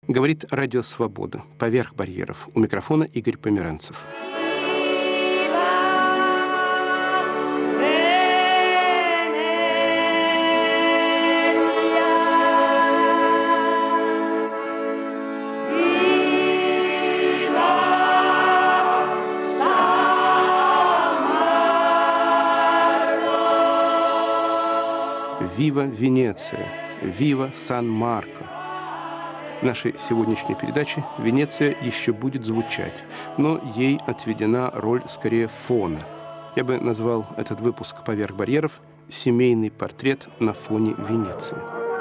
Говорит Радио Свобода. Поверх барьеров. У микрофона Игорь Померанцев. «Вива Венеция! Вива Сан-Марко!» В нашей сегодняшней передаче Венеция еще будет звучать, но ей отведена роль скорее фона. Я бы назвал этот выпуск «Поверх барьеров» «Семейный портрет на фоне Венеции».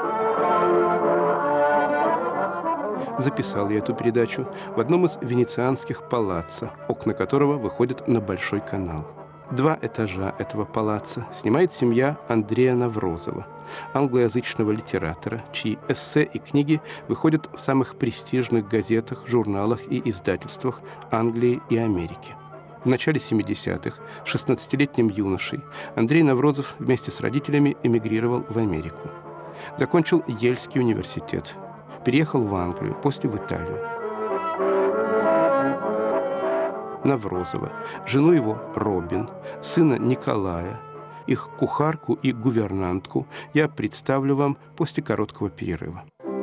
Записал я эту передачу в одном из венецианских палаццо, окна которого выходят на Большой канал. 2 этажа этого палаццо снимает семья Андрея Наврозова, англоязычного литератора, чьи эссе и книги выходят в самых престижных газетах, журналах и издательствах Англии и Америки. В начале 70-х 16-летним юношей Андрей Наврозов вместе с родителями эмигрировал в Америку. Закончил Ельский университет, переехал в Англию, после в Италию. Наврозова, жену его Робин, сына Николая, их кухарку и гувернантку я представлю вам после короткого перерыва.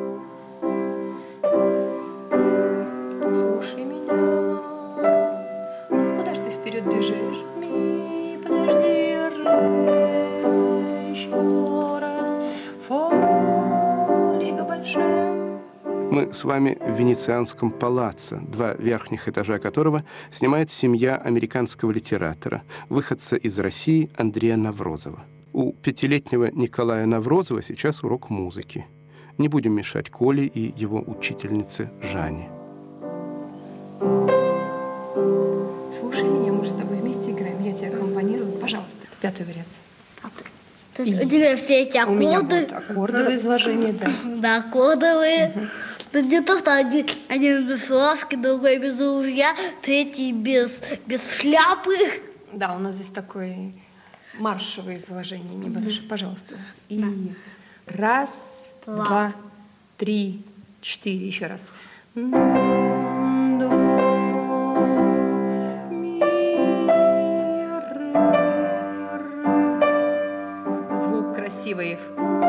Слушай меня, куда ж ты вперед бежишь? Подожди, еще раз, форига большая. Мы с вами в венецианском палаццо, 2 верхних этажа которого снимает семья американского литератора, выходца из России Андрея Наврозова. У 5-летнего Николая Наврозова сейчас урок музыки. Не будем мешать Коле и его учительнице Жанне. Слушай меня, мы же с тобой вместе играем. Я тебе аккомпанирую. Пожалуйста, 5-й вариант. То есть у тебя все эти аккорды? У меня будут аккордовые изложения, да. Да, аккордовые. Но не то, что один без фласки, другой без ружья, третий без шляпы. Да, у нас здесь такое маршевое изложение небольшое. Пожалуйста. И 1, 2, 3, 4. Еще раз. Звук красивый.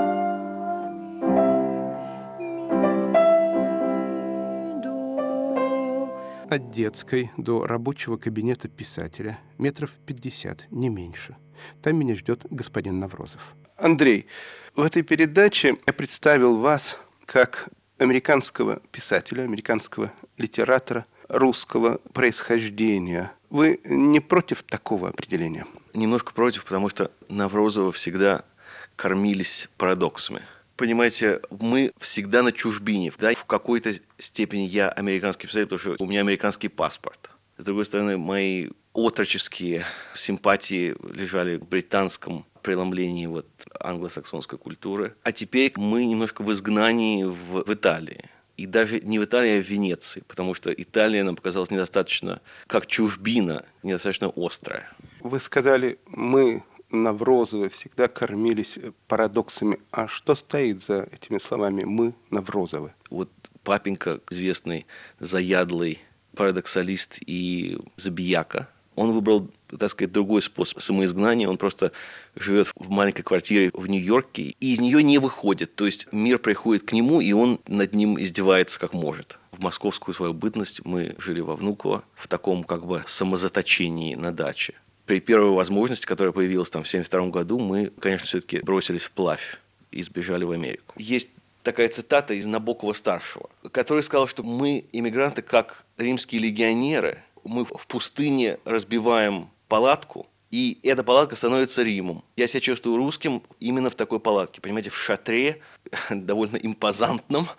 От детской до рабочего кабинета писателя метров 50, не меньше. Там меня ждет господин Наврозов. Андрей, в этой передаче я представил вас как американского писателя, американского литератора русского происхождения. Вы не против такого определения? Немножко против, потому что Наврозова всегда кормились парадоксами. Понимаете, мы всегда на чужбине. Да? В какой-то степени я американский писатель, потому что у меня американский паспорт. С другой стороны, мои отроческие симпатии лежали в британском преломлении англосаксонской культуры. А теперь мы немножко в изгнании в Италии. И даже не в Италии, а в Венеции, потому что Италия нам показалась недостаточно, как чужбина, недостаточно острая. Вы сказали, мы, Наврозовы, всегда кормились парадоксами. А что стоит за этими словами «мы, Наврозовы»? Вот папенька, известный заядлый парадоксалист и забияка, он выбрал, так сказать, другой способ самоизгнания. Он просто живет в маленькой квартире в Нью-Йорке и из нее не выходит. То есть мир приходит к нему, и он над ним издевается как может. В московскую свою бытность мы жили во Внуково в таком самозаточении на даче. При первой возможности, которая появилась там в 1972 году, мы, конечно, все-таки бросились вплавь и сбежали в Америку. Есть такая цитата из Набокова-старшего, который сказал, что мы, иммигранты, как римские легионеры, мы в пустыне разбиваем палатку, и эта палатка становится Римом. Я себя чувствую русским именно в такой палатке, понимаете, в шатре, довольно импозантном,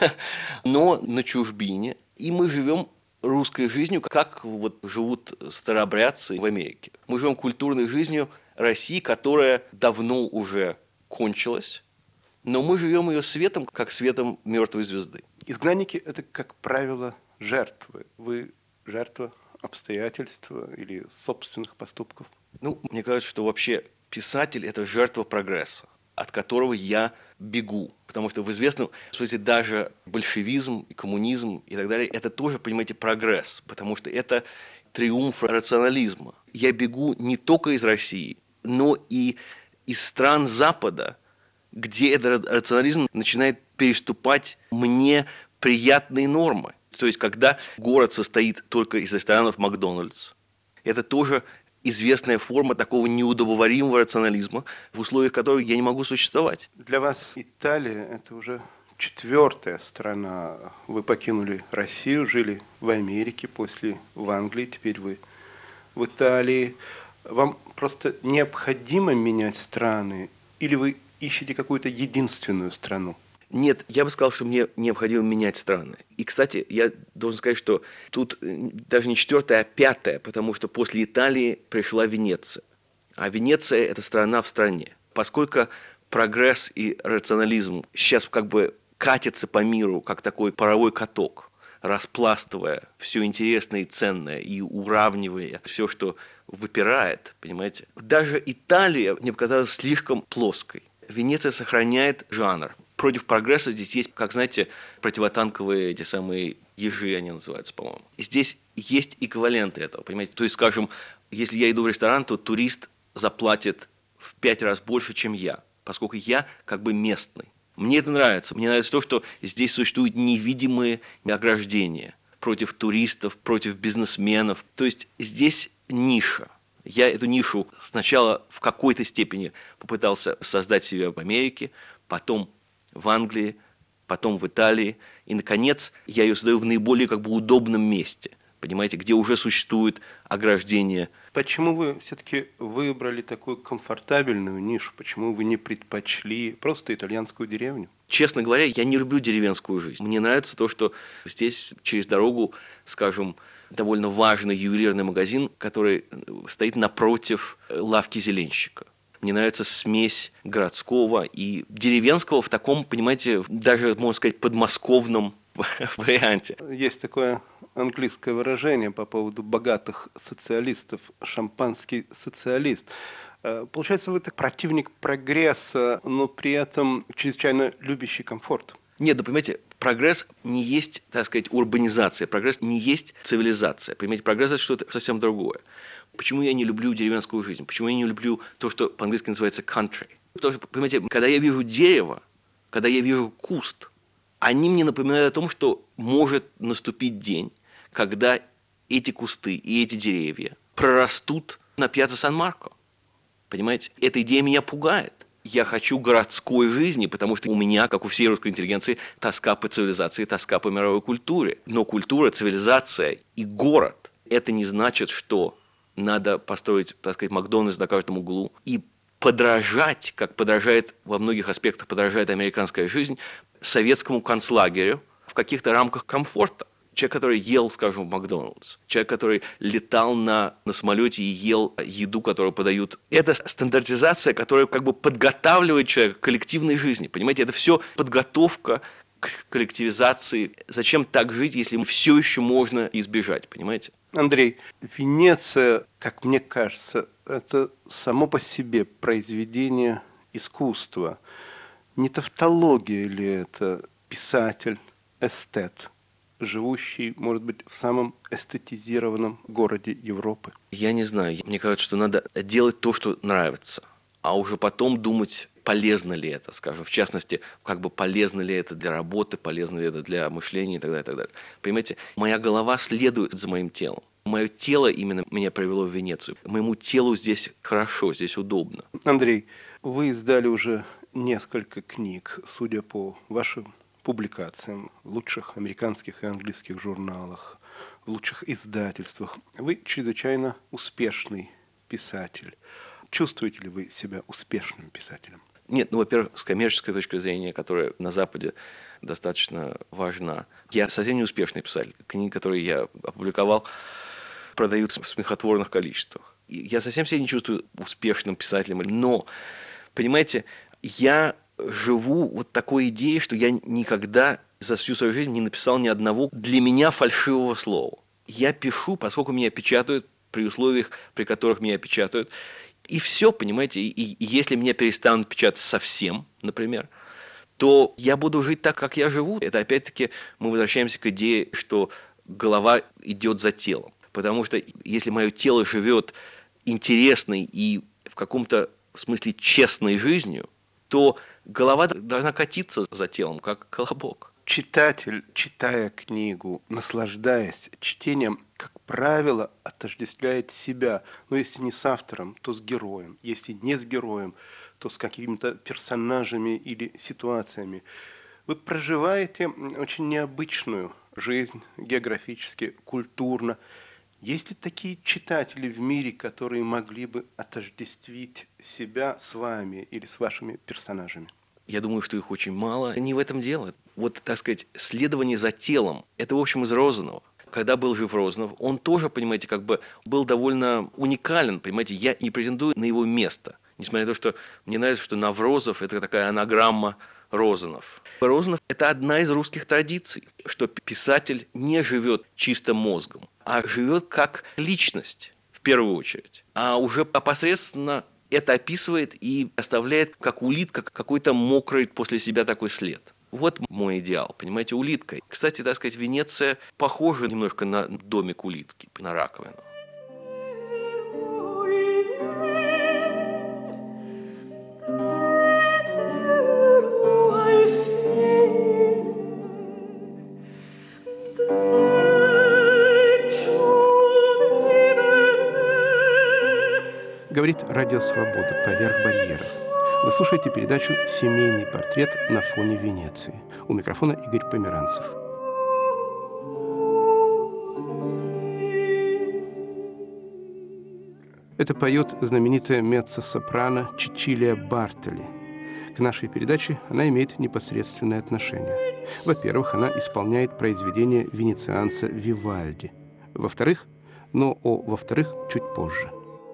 но на чужбине. И мы живем русской жизнью, как живут старообрядцы в Америке. Мы живем культурной жизнью России, которая давно уже кончилась, но мы живем ее светом, как светом мертвой звезды. Изгнанники – это, как правило, жертвы. Вы жертва обстоятельств или собственных поступков? Мне кажется, что вообще писатель – это жертва прогресса. от которого я бегу. Потому что в известном смысле даже большевизм, и коммунизм и так далее, это тоже, понимаете, прогресс, потому что это триумф рационализма. Я бегу не только из России, но и из стран Запада, где этот рационализм начинает переступать мне приятные нормы. То есть, когда город состоит только из ресторанов Макдональдс, это тоже известная форма такого неудобоваримого рационализма, в условиях которого я не могу существовать. Для вас Италия – это уже 4-я страна. Вы покинули Россию, жили в Америке, после в Англии, теперь вы в Италии. Вам просто необходимо менять страны, или вы ищете какую-то единственную страну? Нет, я бы сказал, что мне необходимо менять страны. И, кстати, я должен сказать, что тут даже не 4-я, а 5-я, потому что после Италии пришла Венеция. А Венеция – это страна в стране. Поскольку прогресс и рационализм сейчас как бы катятся по миру, как такой паровой каток, распластывая все интересное и ценное и уравнивая все, что выпирает, понимаете. Даже Италия мне показалась слишком плоской. Венеция сохраняет жанр. Против прогресса здесь есть, как знаете, противотанковые эти самые ежи, они называются, по-моему. И здесь есть эквиваленты этого, понимаете. То есть, скажем, если я иду в ресторан, то турист заплатит в 5 раз больше, чем я, поскольку я как бы местный. Мне это нравится. Мне нравится то, что здесь существуют невидимые ограждения против туристов, против бизнесменов. То есть здесь ниша. Я эту нишу сначала в какой-то степени попытался создать себе в Америке, потом в Англии, потом в Италии. И, наконец, я ее создаю в наиболее как бы удобном месте, понимаете, где уже существует ограждение. Почему вы все-таки выбрали такую комфортабельную нишу? Почему вы не предпочли просто итальянскую деревню? Честно говоря, я не люблю деревенскую жизнь. Мне нравится то, что здесь через дорогу, скажем, довольно важный ювелирный магазин, который стоит напротив лавки зеленщика. Мне нравится смесь городского и деревенского в таком, понимаете, даже, можно сказать, подмосковном варианте. Есть такое английское выражение по поводу богатых социалистов – шампанский социалист. Получается, вы так противник прогресса, но при этом чрезвычайно любящий комфорт. Нет, ну, понимаете, прогресс не есть, так сказать, урбанизация, прогресс не есть цивилизация. Понимаете, прогресс – это что-то совсем другое. Почему я не люблю деревенскую жизнь? Почему я не люблю то, что по-английски называется country? Потому что, понимаете, когда я вижу дерево, когда я вижу куст, они мне напоминают о том, что может наступить день, когда эти кусты и эти деревья прорастут на пьяцца Сан-Марко. Понимаете? Эта идея меня пугает. Я хочу городской жизни, потому что у меня, как у всей русской интеллигенции, тоска по цивилизации, тоска по мировой культуре. Но культура, цивилизация и город – это не значит, что надо построить, так сказать, Макдональдс на каждом углу и подражать, как подражает во многих аспектах, подражает американская жизнь, советскому концлагерю в каких-то рамках комфорта. Человек, который ел, скажем, в Макдональдс, человек, который летал на самолете и ел еду, которую подают. Это стандартизация, которая как бы подготавливает человека к коллективной жизни. Понимаете, это все подготовка к коллективизации. Зачем так жить, если все еще можно избежать, понимаете? Андрей, Венеция, как мне кажется, это само по себе произведение искусства. Не тавтология ли это? Писатель, эстет, живущий, может быть, в самом эстетизированном городе Европы? Я не знаю. Мне кажется, что надо делать то, что нравится, а уже потом думать, полезно ли это, скажем, в частности, как бы полезно ли это для работы, полезно ли это для мышления и так далее, и так далее. Понимаете, моя голова следует за моим телом. Мое тело именно меня привело в Венецию. Моему телу здесь хорошо, здесь удобно. Андрей, вы издали уже несколько книг, судя по вашим публикациям в лучших американских и английских журналах, в лучших издательствах. Вы чрезвычайно успешный писатель. Чувствуете ли вы себя успешным писателем? Нет, ну, во-первых, с коммерческой точки зрения, которая на Западе достаточно важна. Я совсем не успешный писатель. Книги, которые я опубликовал, продаются в смехотворных количествах. И я совсем себя не чувствую успешным писателем. Но, понимаете, я живу вот такой идеей, что я никогда за всю свою жизнь не написал ни одного для меня фальшивого слова. Я пишу, поскольку меня печатают, при условиях, при которых меня печатают, И все, понимаете, и если меня перестанут печатать совсем, например, то я буду жить так, как я живу. Это опять-таки мы возвращаемся к идее, что голова идет за телом. Потому что если мое тело живет интересной и в каком-то смысле честной жизнью, то голова должна катиться за телом, как колобок. Читатель, читая книгу, наслаждаясь чтением, как правило, отождествляет себя. Но если не с автором, то с героем. Если не с героем, то с какими-то персонажами или ситуациями. Вы проживаете очень необычную жизнь географически, культурно. Есть ли такие читатели в мире, которые могли бы отождествить себя с вами или с вашими персонажами? Я думаю, что их очень мало. Не в этом дело. Вот, так сказать, следование за телом, это, в общем, из Розанова. Когда был жив Розанов, он тоже, понимаете, как бы был довольно уникален, понимаете, я не претендую на его место. Несмотря на то, что мне нравится, что Наврозов – это такая анаграмма Розанов. Розанов – это одна из русских традиций, что писатель не живет чисто мозгом, а живет как личность, в первую очередь. А уже опосредственно это описывает и оставляет, как улитка, какой-то мокрый после себя такой след. Вот мой идеал, понимаете, улитка. Кстати, так сказать, Венеция похожа немножко на домик улитки, на раковину. Говорит Радио Свобода «Поверх барьеров». Вы слушаете передачу «Семейный портрет на фоне Венеции». У микрофона Игорь Померанцев. Это поет знаменитая меццо-сопрано Чичилия Бартоли. К нашей передаче она имеет непосредственное отношение. Во-первых, она исполняет произведение венецианца Вивальди. Во-вторых, во-вторых, чуть позже.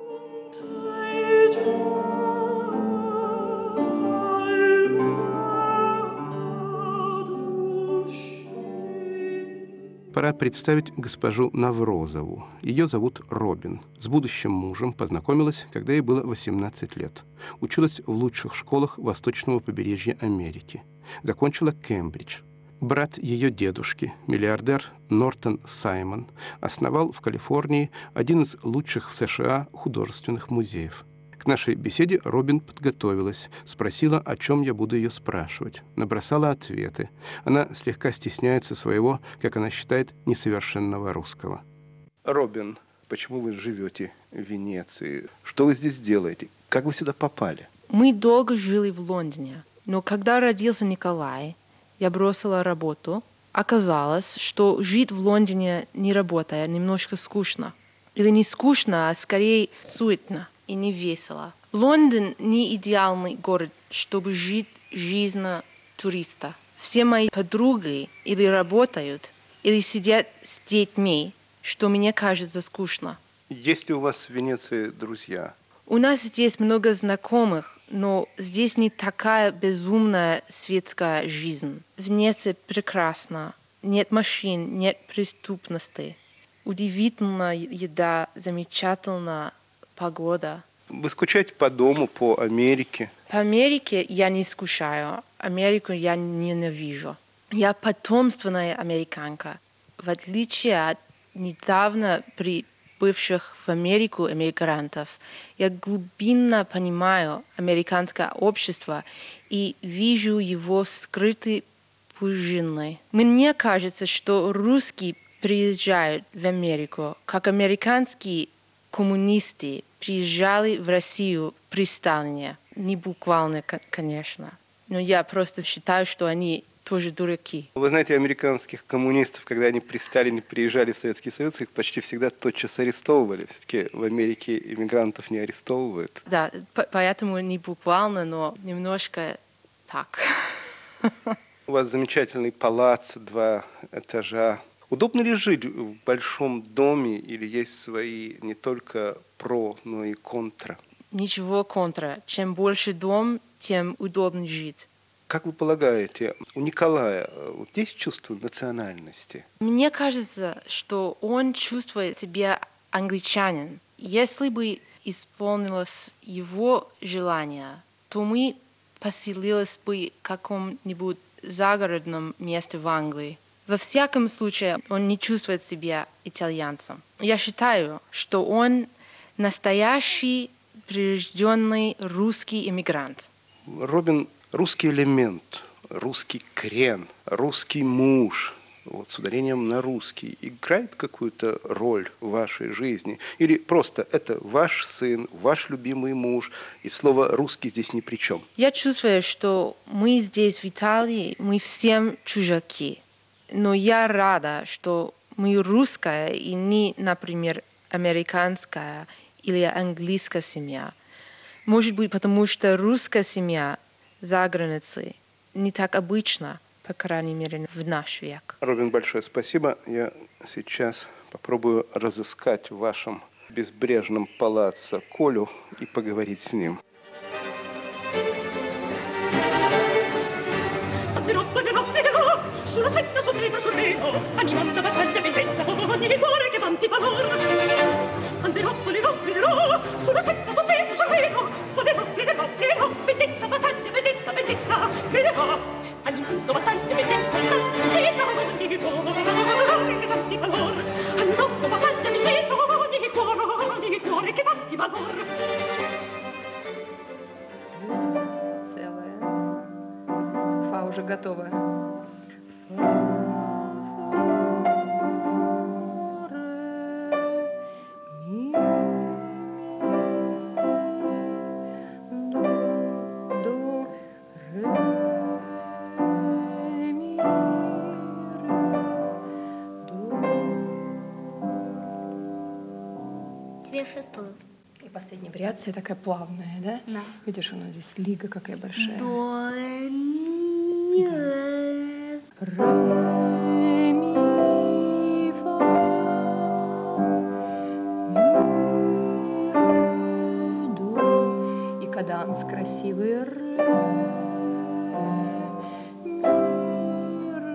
Пора представить госпожу Наврозову. Ее зовут Робин. С будущим мужем познакомилась, когда ей было 18 лет. Училась в лучших школах восточного побережья Америки. Закончила Кембридж. Брат ее дедушки, миллиардер Нортон Саймон, основал в Калифорнии один из лучших в США художественных музеев. К нашей беседе Робин подготовилась, спросила, о чем я буду ее спрашивать, набросала ответы. Она слегка стесняется своего, как она считает, несовершенного русского. Робин, почему вы живете в Венеции? Что вы здесь делаете? Как вы сюда попали? Мы долго жили в Лондоне, но когда родился Николай, я бросила работу. Оказалось, что жить в Лондоне не работая немножко скучно. Или не скучно, а скорее суетно и не весело. Лондон не идеальный город, чтобы жить жизнью туриста. Все мои подруги или работают, или сидят с детьми, что мне кажется скучно. Есть ли у вас в Венеции друзья? У нас здесь много знакомых, но здесь не такая безумная светская жизнь. Венеция прекрасна. Нет машин, нет преступности. Удивительная еда, замечательная погода. Вы скучаете по дому, по Америке? По Америке я не скучаю. Америку я ненавижу. Я потомственная американка. В отличие от недавно прибывших в Америку эмигрантов, я глубинно понимаю американское общество и вижу его скрытые пружины. Мне кажется, что русские приезжают в Америку, как американские коммунисты приезжали в Россию при Сталине. Не буквально, конечно. Но я просто считаю, что они тоже дураки. Вы знаете, американских коммунистов, когда они при Сталине приезжали в Советский Союз, их почти всегда тотчас арестовывали. Все-таки в Америке иммигрантов не арестовывают. Да, поэтому не буквально, но немножко так. У вас замечательный палац, 2 этажа. Удобно ли жить в большом доме или есть свои не только про, но и контра? Ничего контра. Чем больше дом, тем удобнее жить. Как вы полагаете, у Николая вот есть чувство национальности? Мне кажется, что он чувствует себя англичанин. Если бы исполнилось его желание, то мы поселились бы в каком-нибудь загородном месте в Англии. Во всяком случае, он не чувствует себя итальянцем. Я считаю, что он настоящий прирожденный русский иммигрант. Робин — русский элемент, русский крен, русский муж, вот, с ударением на русский, играет какую-то роль в вашей жизни? Или просто это ваш сын, ваш любимый муж, и слово «русский» здесь ни при чем? Я чувствую, что мы здесь, в Италии, мы всем чужаки. Но я рада, что мы русская и не, например, американская или английская семья. Может быть, потому что русская семья за границей не так обычна, по крайней мере, в наш век. Робин, большое спасибо. Я сейчас попробую разыскать в вашем безбрежном палаццо Колю и поговорить с ним. Sulla setta, sul treno, sul reno, animando battaglia vendetta, ogni cuore che vanti valor. Anderò, volerò, sulla setta, sul treno, sul reno, volerò, vendetta, battaglia, vendetta, griderò, animando battaglia vendetta, vendetta, ogni cuore che vanti valor. Animando battaglia vendetta, ogni cuore che vanti valor. Целая. Фа уже готовая. Тебе шестую. И последняя вариация такая плавная, да? Да. Видишь, у нас здесь лига какая большая. До, ре, ми, ре. Ре, ми, фа, ми, ре, до. И каданс красивый. Ре, ми, ре,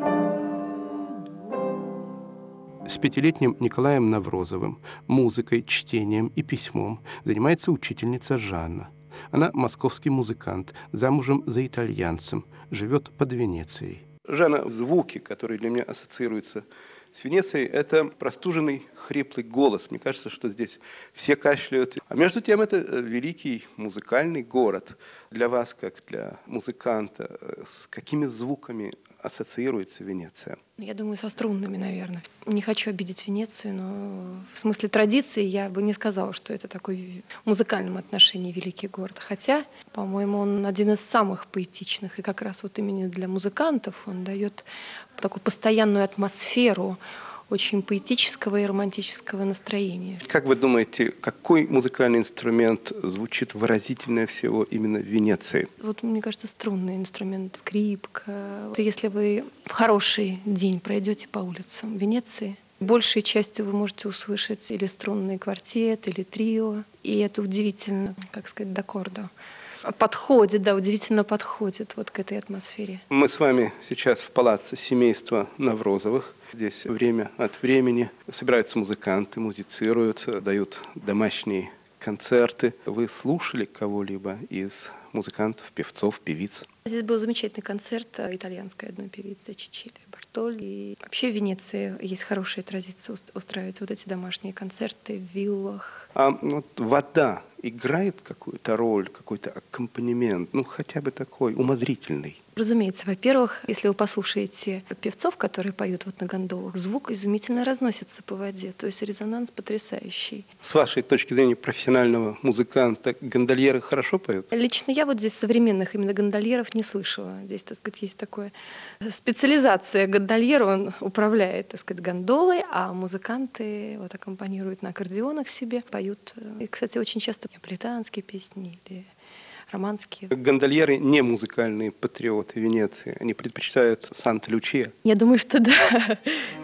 до. С пятилетним Николаем Наврозовым музыкой, чтением и письмом занимается учительница Жанна. Она московский музыкант, замужем за итальянцем, живет под Венецией. Жанна, звуки, которые для меня ассоциируются с Венецией, это простуженный, хриплый голос. Мне кажется, что здесь все кашляют. А между тем, это великий музыкальный город. Для вас, как для музыканта, с какими звуками ассоциируется Венеция? Я думаю, со струнными, наверное. Не хочу обидеть Венецию, но в смысле традиции я бы не сказала, что это такой в музыкальном отношении великий город. Хотя, по-моему, он один из самых поэтичных. И как раз вот именно для музыкантов он дает такую постоянную атмосферу очень поэтического и романтического настроения. Как вы думаете, какой музыкальный инструмент звучит выразительнее всего именно в Венеции? Вот, мне кажется, струнный инструмент, скрипка. Вот если вы в хороший день пройдете по улицам Венеции, большей частью вы можете услышать или струнный квартет, или трио. И это удивительно, как сказать, д'аккордо. Подходит, да, удивительно подходит вот к этой атмосфере. Мы с вами сейчас в палаццо семейства Наврозовых. Здесь время от времени собираются музыканты, музицируют, дают домашние концерты. Вы слушали кого-либо из музыкантов, певцов, певиц? Здесь был замечательный концерт итальянской одной певицы Чичили Бартолли. И вообще в Венеции есть хорошая традиция устраивать вот эти домашние концерты в виллах. А вот вода играет какую-то роль, какой-то аккомпанемент, ну хотя бы такой умозрительный? Разумеется, во-первых, если вы послушаете певцов, которые поют вот на гондолах, звук изумительно разносится по воде, то есть резонанс потрясающий. С вашей точки зрения профессионального музыканта, гондольеры хорошо поют? Лично я вот здесь современных именно гондольеров не слышала. Здесь, так сказать, есть такая специализация гондольера, он управляет, так сказать, гондолой, а музыканты вот аккомпанируют на аккордеонах себе, поют. И, кстати, очень часто неаполитанские песни или романские. Гондольеры не музыкальные патриоты Венеции, они предпочитают Санта-Лючия. Я думаю, что да.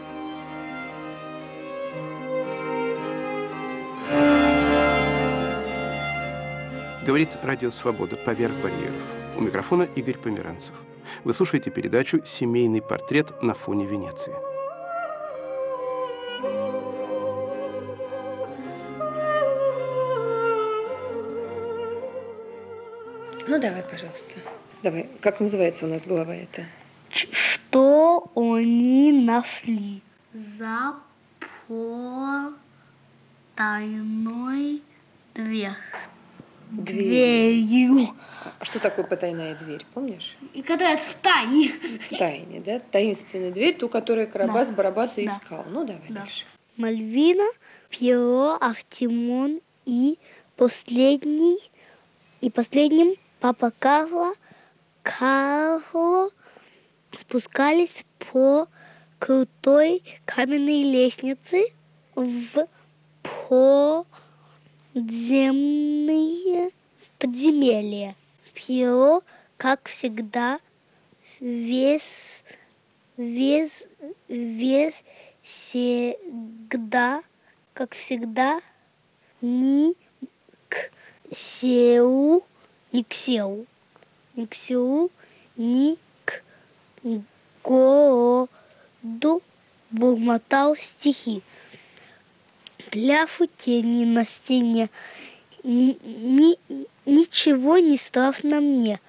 Говорит Радио Свобода «Поверх барьеров». У микрофона Игорь Померанцев. Вы слушаете передачу «Семейный портрет на фоне Венеции». Ну, давай, пожалуйста. Давай. Как называется у нас глава эта? Что они нашли за потайной дверью? А что такое потайная дверь, помнишь? И когда это в тайне. В тайне, да? Таинственная дверь, ту, которую Карабас-Барабас и искал. Ну, давай дальше. Мальвина, Пьеро, Артемон и последним папа Карло спускались по крутой каменной лестнице в подземелье. Пьеро, как всегда, ни к селу, ни к городу бормотал стихи. Пляшут тени на стене, ничего не страшно мне.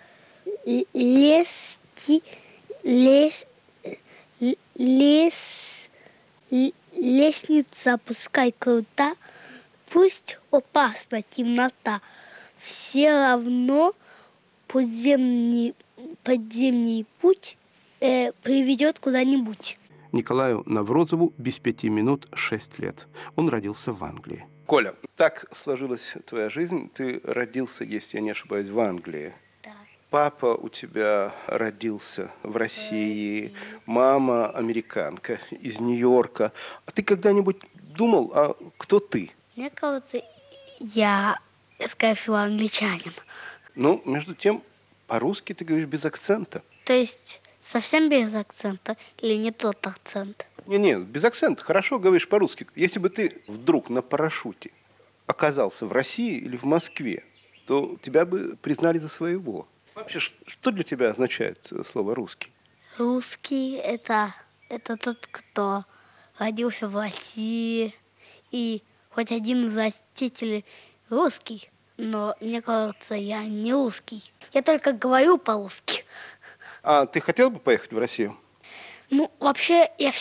Лестница пускай крута, пусть опасна темнота, все равно подземный путь приведет куда-нибудь. Николаю Наврозову без 5 минут 6 лет. Он родился в Англии. Коля, так сложилась твоя жизнь. Ты родился, если я не ошибаюсь, в Англии. Да. Папа у тебя родился в России, мама американка из Нью-Йорка. А ты когда-нибудь думал, а кто ты? Мне кажется, я, скорее всего, англичанин. Ну, между тем, по-русски ты говоришь без акцента. То есть совсем без акцента или не тот акцент? Не, без акцента. Хорошо говоришь по-русски. Если бы ты вдруг на парашюте оказался в России или в Москве, то тебя бы признали за своего. Вообще, что для тебя означает слово «русский»? Русский – это тот, кто родился в России. И хоть один из родителей русский, но мне кажется, я не русский. Я только говорю по-русски. А ты хотел бы поехать в Россию? Ну, вообще, я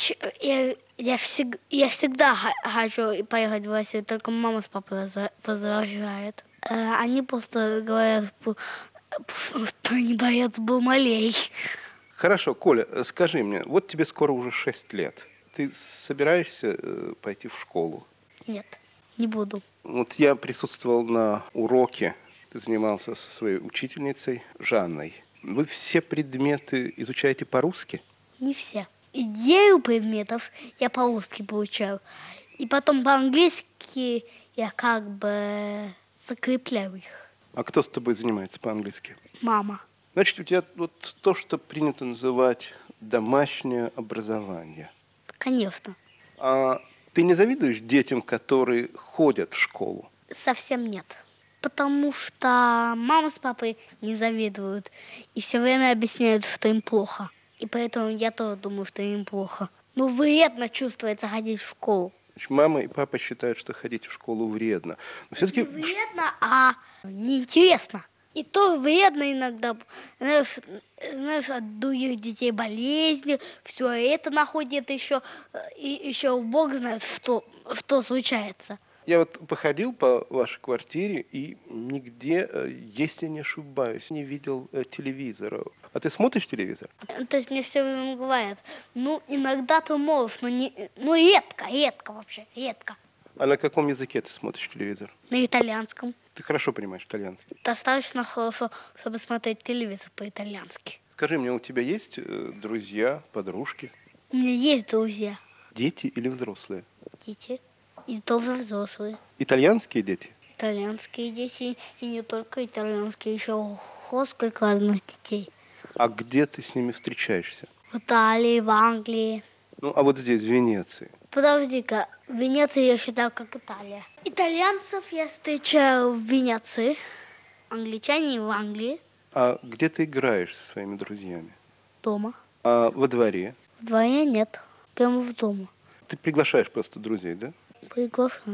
всегда хочу поехать в Россию, только мама с папой возражают. Они просто говорят, что они боятся бомалей. Хорошо, Коля, скажи мне, вот тебе скоро уже 6 лет. Ты собираешься пойти в школу? Нет, не буду. Вот я присутствовал на уроке, ты занимался со своей учительницей Жанной. Вы все предметы изучаете по-русски? Не все. Идею предметов я по-русски получаю. И потом по-английски я как бы закрепляю их. А кто с тобой занимается по-английски? Мама. Значит, у тебя вот то, что принято называть домашнее образование. Конечно. А ты не завидуешь детям, которые ходят в школу? Совсем нет. Потому что мама с папой не завидуют и все время объясняют, что им плохо. И поэтому я тоже думаю, что им плохо. Но вредно чувствуется ходить в школу. Значит, мама и папа считают, что ходить в школу вредно. Но все-таки... Не вредно, а неинтересно. И то вредно иногда. Знаешь, от других детей болезни, все это находит еще, и еще Бог знает, что случается. Я вот походил по вашей квартире и нигде, если не ошибаюсь, не видел телевизора. А ты смотришь телевизор? То есть мне все время говорят, ну, иногда ты можешь, но редко вообще, редко. А на каком языке ты смотришь телевизор? На итальянском. Ты хорошо понимаешь итальянский? Достаточно хорошо, чтобы смотреть телевизор по-итальянски. Скажи мне, у тебя есть друзья, подружки? У меня есть друзья. Дети или взрослые? Дети. И тоже взрослые. Итальянские дети? Итальянские дети. И не только итальянские, еще несколько разных детей. А где ты с ними встречаешься? В Италии, в Англии. Ну, а вот здесь, в Венеции? Подожди-ка, Венеция я считаю как Италия. Итальянцев я встречаю в Венеции, англичане в Англии. А где ты играешь со своими друзьями? Дома. А во дворе? В дворе нет, прямо в дома. Ты приглашаешь просто друзей, да? Приглашаю.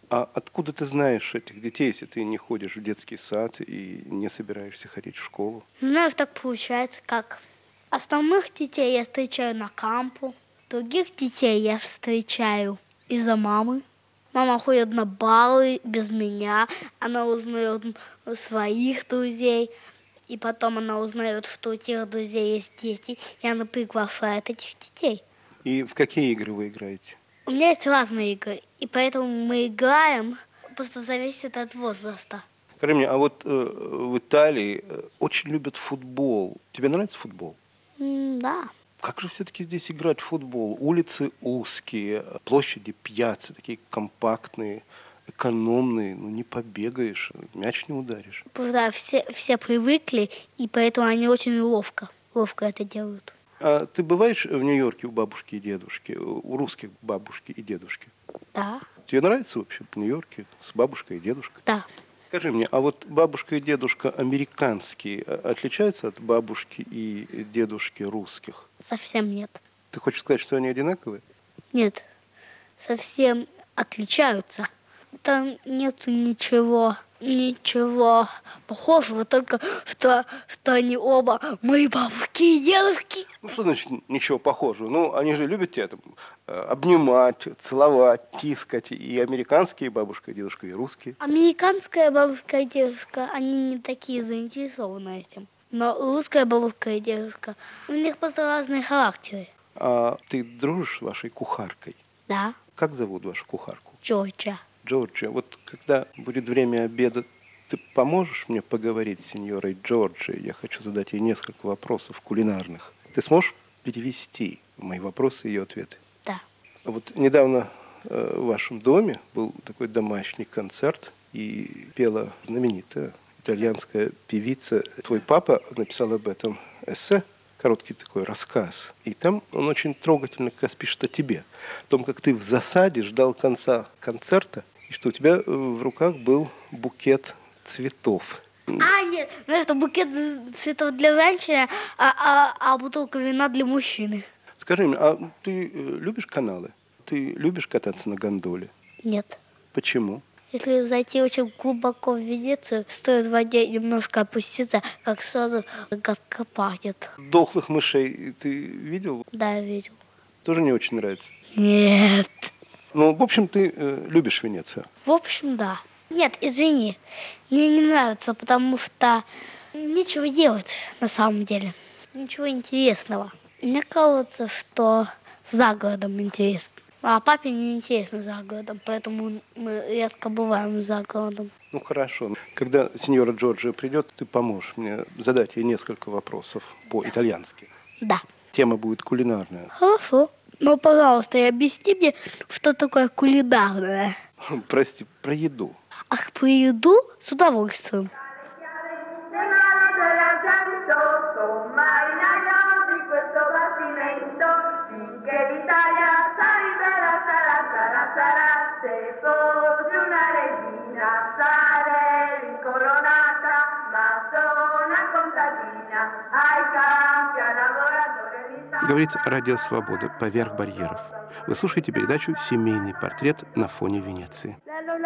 А откуда ты знаешь этих детей, если ты не ходишь в детский сад и не собираешься ходить в школу? У нас так получается, как основных детей я встречаю на кампу, других детей я встречаю из-за мамы. Мама ходит на балы без меня, она узнает своих друзей, и потом она узнает, что у тех друзей есть дети, и она приглашает этих детей. И в какие игры вы играете? У меня есть разные игры, и поэтому мы играем, просто зависит от возраста. Скажи мне, а вот в Италии очень любят футбол. Тебе нравится футбол? Да. Как же все-таки здесь играть в футбол? Улицы узкие, площади пьяцы, такие компактные, экономные. Ну, не побегаешь, мяч не ударишь. Да, все привыкли, и поэтому они очень ловко это делают. А ты бываешь в Нью-Йорке у бабушки и дедушки, у русских бабушки и дедушки? Да. Тебе нравится вообще в Нью-Йорке с бабушкой и дедушкой? Да. Скажи мне, а вот бабушка и дедушка американские отличаются от бабушки и дедушки русских? Совсем нет. Ты хочешь сказать, что они одинаковые? Нет, совсем отличаются. Там нету ничего похожего, только что они оба мои бабушки и дедушки. Ну, что значит ничего похожего? Ну, они же любят тебя там обнимать, целовать, тискать. И американские бабушка и дедушка, и русские. Американская бабушка и дедушка, они не такие заинтересованы этим. Но русская бабушка и дедушка, у них просто разные характеры. А ты дружишь с вашей кухаркой? Да, Как зовут вашу кухарку? Джорджия. Джорджия. Вот когда будет время обеда, ты поможешь мне поговорить с сеньорой Джорджией? Я хочу задать ей несколько вопросов кулинарных. Ты сможешь перевести мои вопросы и ее ответы? Да. Вот недавно в вашем доме был такой домашний концерт, и пела знаменитая итальянская певица. Твой папа написал об этом эссе, короткий такой рассказ. И там он очень трогательно как раз пишет о тебе. О том, как ты в засаде ждал конца концерта, и что у тебя в руках был букет цветов. Нет, ну это букет цветов для женщины, а бутылка вина для мужчины. Скажи мне, а ты любишь каналы? Ты любишь кататься на гондоле? Нет. Почему? Если зайти очень глубоко в Венецию, стоит в воде немножко опуститься, как сразу гадко пахнет. Дохлых мышей ты видел? Да, я видел. Тоже не очень нравится. Нет. Ну, в общем, ты любишь Венецию. В общем, да. Нет, извини, мне не нравится, потому что нечего делать на самом деле. Ничего интересного. Мне кажется, что за городом интересно. А папе не интересно за городом, поэтому мы редко бываем за городом. Ну, хорошо. Когда сеньора Джорджия придет, ты поможешь мне задать ей несколько вопросов по-итальянски. Да. Тема будет кулинарная. Хорошо. Но, пожалуйста, объясни мне, что такое кулинарное. Прости, про еду. Ах, про еду с удовольствием. Говорит Радио Свобода «Поверх барьеров». Вы слушаете передачу «Семейный портрет на фоне Венеции».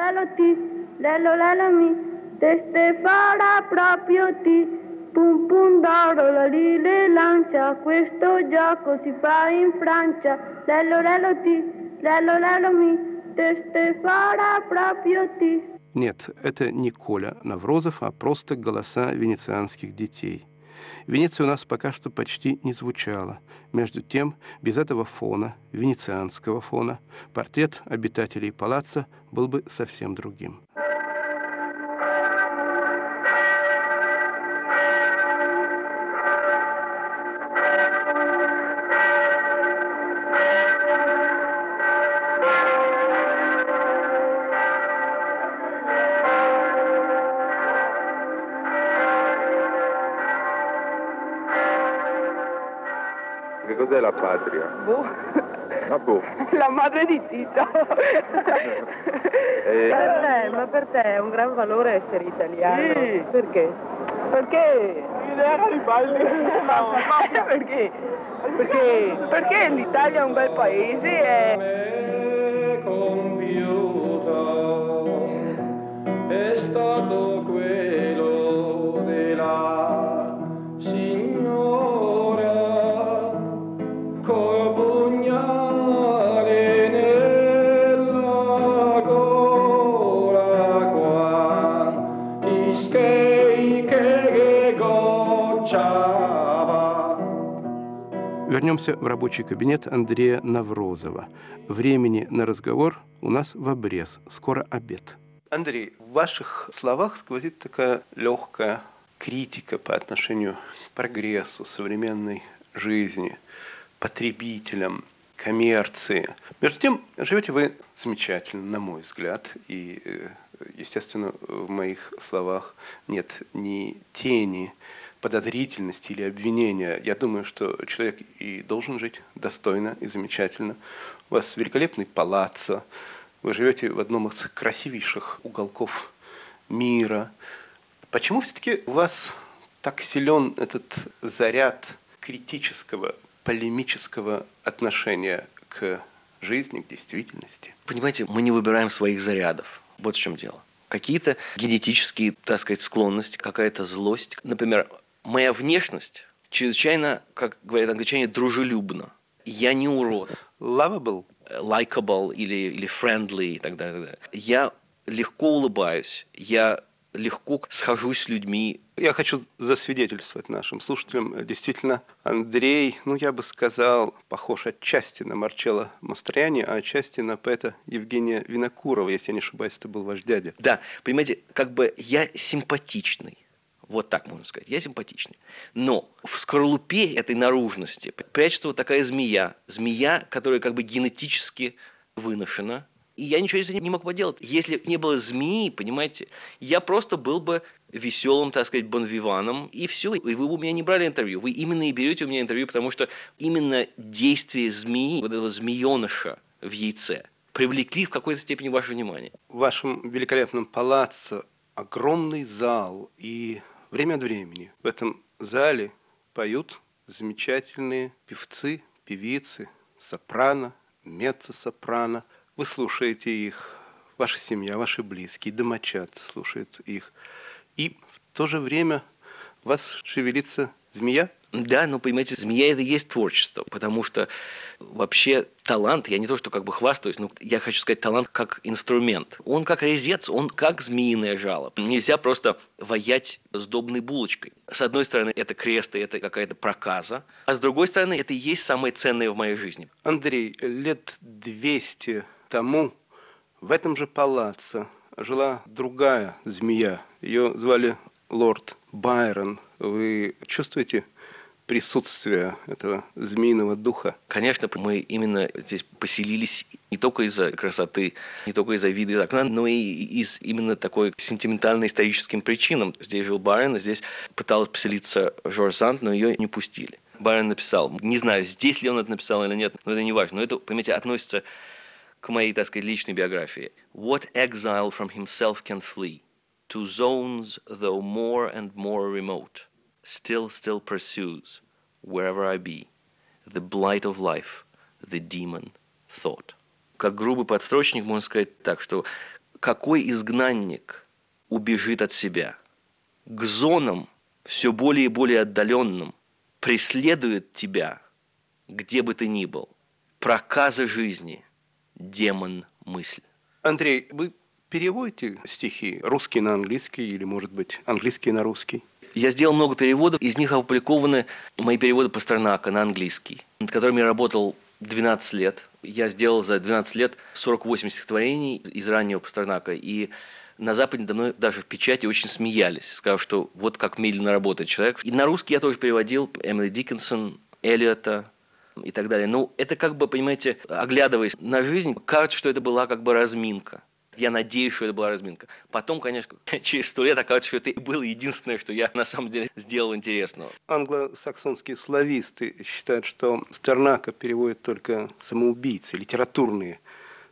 Pum pum d'oro, la lille lancia, questo gioco si fa in Francia. Lello lello mi, te farà proprio ti. Нет, это не Коля Наврозов, а просто голоса венецианских детей. Венеция у нас пока что почти не звучала. Между тем, без этого фона, венецианского фона, портрет обитателей палаца был бы совсем другим. Che cos'è la patria? La madre di Tito. Per te è un gran valore essere italiano. Sì. Perché? Perché? L'idea di balli. Perché? Perché l'Italia è un bel paese e... Вернемся в рабочий кабинет Андрея Наврозова. Времени на разговор у нас в обрез. Скоро обед. Андрей, в ваших словах сквозит такая легкая критика по отношению к прогрессу современной жизни, потребителям, коммерции. Между тем, живете вы замечательно, на мой взгляд, и, естественно, в моих словах нет ни тени подозрительности или обвинения. Я думаю, что человек и должен жить достойно и замечательно. У вас великолепный палаццо, вы живете в одном из красивейших уголков мира. Почему все-таки у вас так силен этот заряд критического, полемического отношения к жизни, к действительности? Понимаете, мы не выбираем своих зарядов. Вот в чем дело. Какие-то генетические, так сказать, склонности, какая-то злость. Например, моя внешность чрезвычайно, как говорят англичане, дружелюбна. Я не урод. Lovable? Likable или friendly и так далее, так далее. Я легко улыбаюсь, я легко схожусь с людьми. Я хочу засвидетельствовать нашим слушателям. Действительно, Андрей, я бы сказал, похож отчасти на Марчелло Мастроянни, а отчасти на поэта Евгения Винокурова. Если я не ошибаюсь, это был ваш дядя. Да, понимаете, я симпатичный. Вот так можно сказать. Я симпатичный. Но в скорлупе этой наружности прячется вот такая змея. Змея, которая генетически выношена. И я ничего с этим не мог поделать. Если бы не было змеи, понимаете, я просто был бы веселым, так сказать, бонвиваном, и все. И вы бы у меня не брали интервью. Вы именно и берете у меня интервью, потому что именно действие змеи, вот этого змееныша в яйце, привлекли в какой-то степени ваше внимание. В вашем великолепном палаццо огромный зал, и время от времени в этом зале поют замечательные певцы, певицы, сопрано, меццо-сопрано. Вы слушаете их, ваша семья, ваши близкие, домочадцы слушают их. И в то же время у вас шевелится змея? Да, но, понимаете, змея – это и есть творчество, потому что вообще талант, я не то, что хвастаюсь, но я хочу сказать, талант как инструмент. Он как резец, он как змеиное жало. Нельзя просто ваять сдобной булочкой. С одной стороны, это крест, и это какая-то проказа, а с другой стороны, это и есть самое ценное в моей жизни. Андрей, лет 200 тому в этом же палаццо жила другая змея. Ее звали лорд Байрон. Вы чувствуете присутствие этого змеиного духа? Конечно, мы именно здесь поселились не только из-за красоты, не только из-за вида из окна, но и из именно такой сентиментально-историческим причинам. Здесь жил Байрон, здесь пыталась поселиться Жорж Санд, но ее не пустили. Байрон написал, не знаю, здесь ли он это написал или нет, но это не важно. Но это, понимаете, относится к моей, так сказать, личной биографии. What exile from himself can flee? To zones, though more and more remote, still pursues, wherever I be, the blight of life, the demon thought. Как грубый подстрочник можно сказать так, что какой изгнанник убежит от себя? К зонам, все более и более отдаленным, преследует тебя, где бы ты ни был. Проказа жизни, демон мысли. Андрей, вы переводите стихи русский на английский или, может быть, английский на русский? Я сделал много переводов, из них опубликованы мои переводы Пастернака на английский, над которыми я работал 12 лет. Я сделал за 12 лет 48 стихотворений из раннего Пастернака, и на Западе надо мной даже в печати очень смеялись, сказав, что вот как медленно работает человек. И на русский я тоже переводил Эмили Диккенсон, Эллиота и так далее. Ну, это понимаете, оглядываясь на жизнь, кажется, что это была разминка. Я надеюсь, что это была разминка. Потом, конечно, через 100 лет окажется, что это было единственное, что я на самом деле сделал интересного. Англосаксонские слависты считают, что Пастернака переводят только самоубийцы, литературные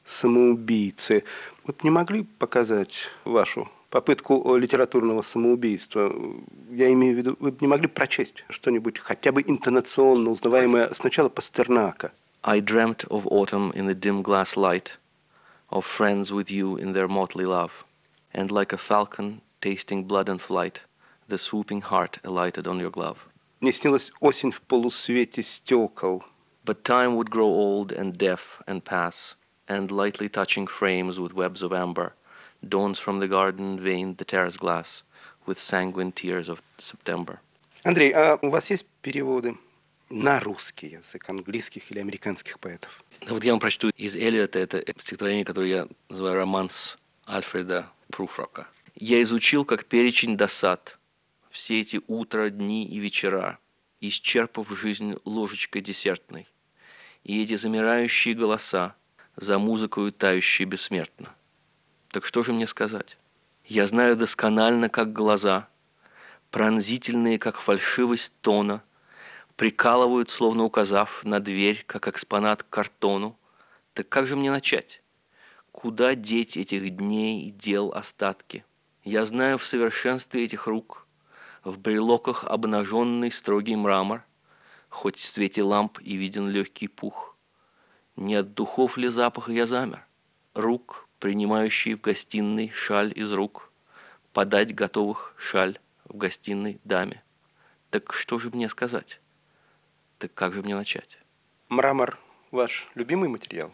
самоубийцы. Вот не могли показать вашу попытку литературного самоубийства? Я имею в виду, вы не могли прочесть что-нибудь хотя бы интонационно узнаваемое сначала Пастернака? I dreamt of autumn in the dim glass light, of friends with you in their motley love, and like a falcon tasting blood and flight, the swooping heart alighted on your glove. Мне снилась осень в полусвете стекол. But time would grow old and deaf and pass, and lightly touching frames with webs of amber, dawns from the garden veined the terrace glass with sanguine tears of September. Андрей, а у вас есть переводы на русский язык английских или американских поэтов? Вот я вам прочту из Эллиота, это стихотворение, которое я называю романс Альфреда Пруфрока. «Я изучил, как перечень досад, все эти утра, дни и вечера, исчерпав жизнь ложечкой десертной, и эти замирающие голоса, за музыкою тающие бессмертно. Так что же мне сказать? Я знаю досконально, как глаза, пронзительные, как фальшивость тона, прикалывают, словно указав на дверь, как экспонат к картону. Так как же мне начать? Куда деть этих дней и дел остатки? Я знаю в совершенстве этих рук, в брелоках обнаженный строгий мрамор, хоть в свете ламп и виден легкий пух. Не от духов ли запаха я замер? Рук, принимающий в гостиной шаль из рук, подать готовых шаль в гостиной даме. Так что же мне сказать? Так как же мне начать? Мрамор ваш любимый материал?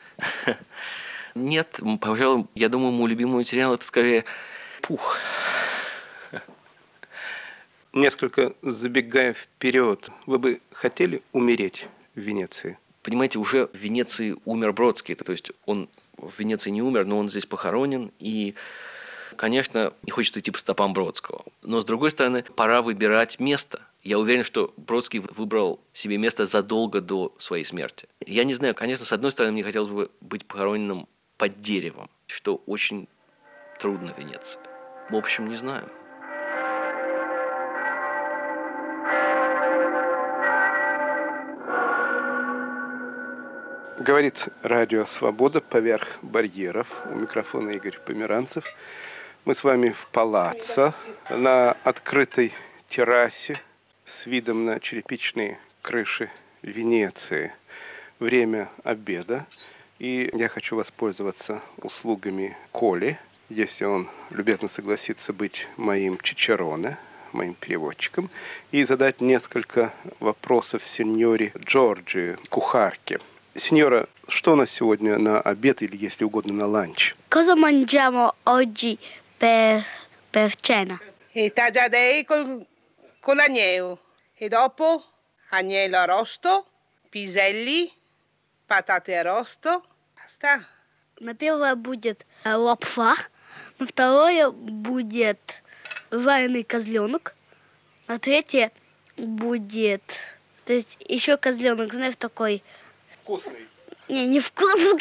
Нет, пожалуй, я думаю, мой любимый материал это скорее пух. Несколько забегая вперед, вы бы хотели умереть в Венеции? Понимаете, уже в Венеции умер Бродский, то есть он в Венеции не умер, но он здесь похоронен, и, конечно, не хочется идти по стопам Бродского. Но, с другой стороны, пора выбирать место. Я уверен, что Бродский выбрал себе место задолго до своей смерти. Я не знаю, конечно, с одной стороны, мне хотелось бы быть похороненным под деревом, что очень трудно в Венеции. В общем, не знаю. Говорит радио «Свобода» поверх барьеров. У микрофона Игорь Померанцев. Мы с вами в палаццо на открытой террасе с видом на черепичные крыши Венеции. Время обеда. И я хочу воспользоваться услугами Коли, если он любезно согласится быть моим чичероне, моим переводчиком, и задать несколько вопросов сеньоре Джорджи, кухарке. Сеньора, что у нас сегодня на обед или, если угодно, на ланч? Cosa mangiamo oggi per cena? E tagliatei con l'agnello. E dopo agnello arrosto, piselli, patate arrosto. Basta. На первое будет лапша, на второе будет жареный козленок, на третье будет, то есть еще козленок, знаешь, такой... Вкусный. Не вкусный.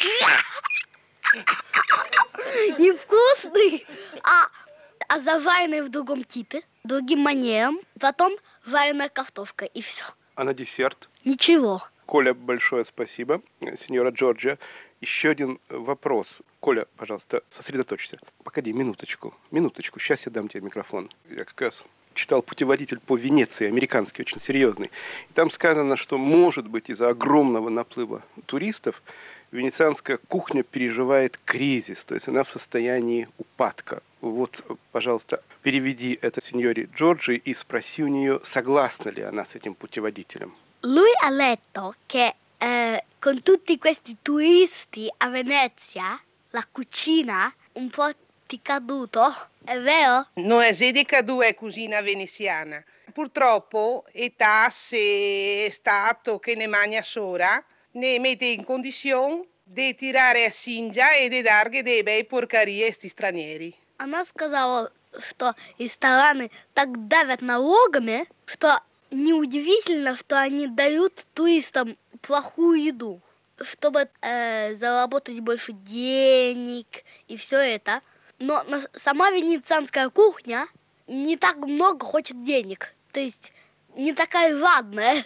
Не вкусный, а зажаренный в другом типе, другим манером. Потом жареная картошка и все. А на десерт? Ничего. Коля, большое спасибо. Сеньора Джорджия, еще один вопрос. Коля, пожалуйста, сосредоточься. Погоди, минуточку. Сейчас я дам тебе микрофон. Я как раз читал путеводитель по Венеции, американский, очень серьезный. И там сказано, что, может быть, из-за огромного наплыва туристов венецианская кухня переживает кризис, то есть она в состоянии упадка. Вот, пожалуйста, переведи это сеньоре Джорджи и спроси у нее, согласна ли она с этим путеводителем. Lui ha letto che con tutti questi turisti a Venezia la cucina un po' di caduto, è vero? Non è decaduta è cucina veneziana. Purtroppo e tasse e Stato che ne mangia sola ne mette in condizione di tirare a Singia e di darghe dei bei porcarie a sti stranieri. Она сказала, что рестораны так давят налогами, что неудивительно, что они дают туристам плохую еду, чтобы заработать больше денег и все это. Но сама венецианская кухня не так много хочет денег, то есть не такая жадная.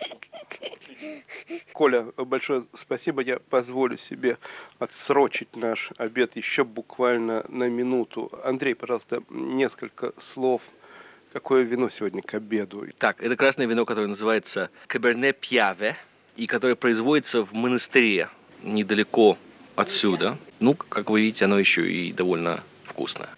Коля, большое спасибо. Я позволю себе отсрочить наш обед еще буквально на минуту. Андрей, пожалуйста, несколько слов. Какое вино сегодня к обеду? Так, это красное вино, которое называется Каберне Пьяве, и которое производится в монастыре недалеко отсюда. Ну, как вы видите, оно еще и довольно вкусное.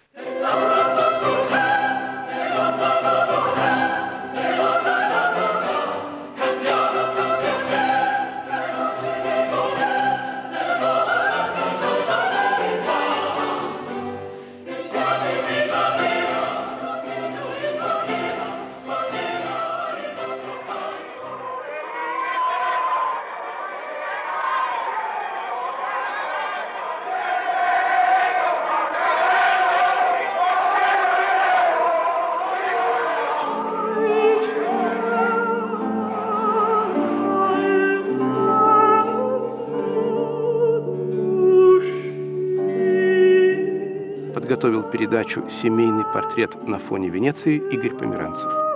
Подготовил передачу «Семейный портрет на фоне Венеции» Игорь Померанцев.